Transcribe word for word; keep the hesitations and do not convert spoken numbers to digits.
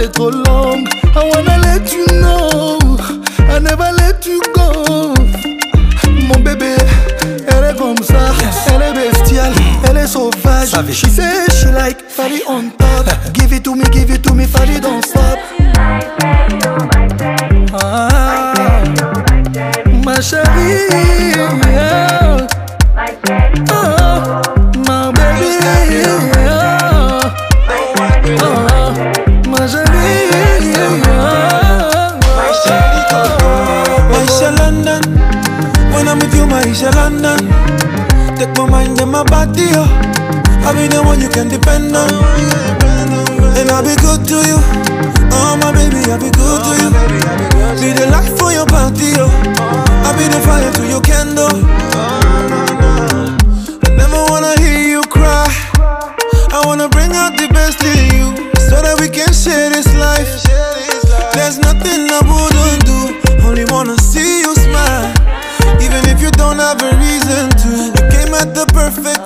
t'es trop longue. I wanna let you know I never let you go. Mon bébé, elle est comme ça, elle est bestiale, elle est sauvage. She say she like Fali on top. Give it to me, give it to me, Fali don't stop. Ah, ma chérie, yeah. Oh, my baby, yeah. Oh, ma chérie, yeah. Maisha London, when I'm with you, Maisha London. Take my mind and my body, oh. I'll be the one you can depend on. And I'll be good to you. Oh my baby, I'll be good to you. Be the light for your party, oh. I'll be the fire to your candle. I never wanna hear you cry. I wanna bring out the best in you, so that we can share this life. There's nothing I wouldn't do. Only wanna see you smile, even if you don't have a reason to. You came at the perfect